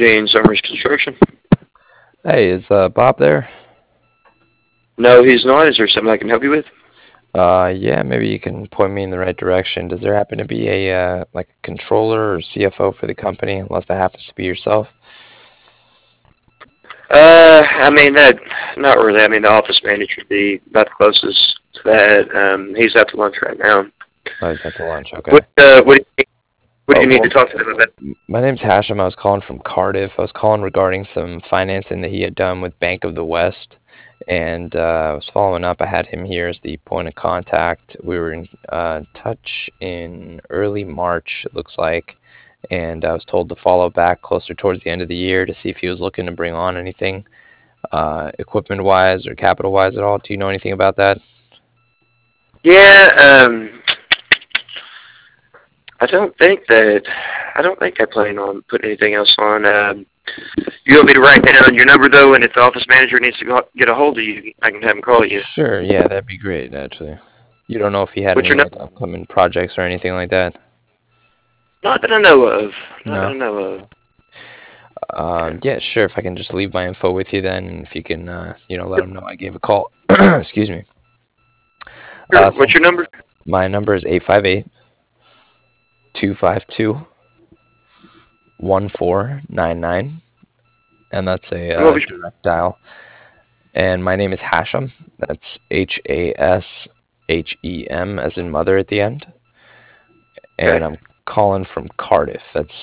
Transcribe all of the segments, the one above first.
Gene Summers Construction. Hey, is Bob there? No, he's not. Is there something I can help you with? Yeah, maybe you can point me in the right direction. Does there happen to be a like a controller or CFO for the company, unless that happens to be yourself? I mean that. Not really. I mean the office manager would be about the closest to that. He's out to lunch right now. Oh, he's at the lunch. Okay. What do Oh, you need to well, talk to them about? my name's Hashem. I was calling from Cardiff. I was calling regarding some financing that he had done with Bank of the West, and I was following up. I had him here as the point of contact. We were in touch in early March, it looks like, and I was told to follow back closer towards the end of the year to see if he was looking to bring on anything equipment-wise or capital-wise at all. Do you know anything about that? Yeah. I don't think that. I don't think I plan on putting anything else on. You want me to write down your number though, and if the office manager needs to get a hold of you, I can have him call you. Sure, yeah, that'd be great, actually. You don't know if he had What's any your number? like upcoming projects or anything like that? Not that I know of. Not that No? I know of. Okay. Yeah, sure. If I can just leave my info with you then, and if you can, let him know I gave a call. Excuse me. Sure. So What's your number? my number is 858-252-1499, and that's a And what was direct dial. And my name is Hashem. That's Hashem, as in mother at the end. And okay? I'm calling from Cardiff. That's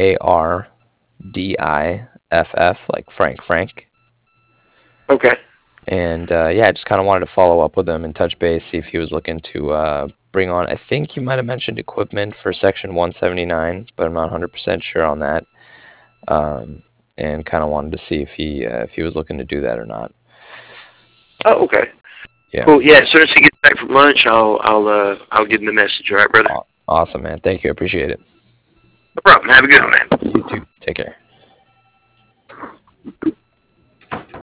Cardiff, like Frank. Okay. And yeah, I just kind of wanted to follow up with him and touch base, see if he was looking to bring on. I think you might have mentioned equipment for Section 179, but I'm not 100% sure on that. And kind of wanted to see if he was looking to do that or not. Oh, okay. Yeah, Cool. Yeah. As soon as he gets back from lunch, I'll give him the message. All right, brother. awesome, man. Thank you. I appreciate it. No problem. Have a good one, man. You too. Take care.